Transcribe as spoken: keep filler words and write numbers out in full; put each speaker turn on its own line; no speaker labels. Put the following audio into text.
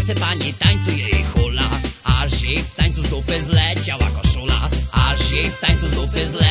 se pani tańcuje i hula, aż jej w tańcu z dupy zleciała koszula, aż jej w tańcu z dupy zleciała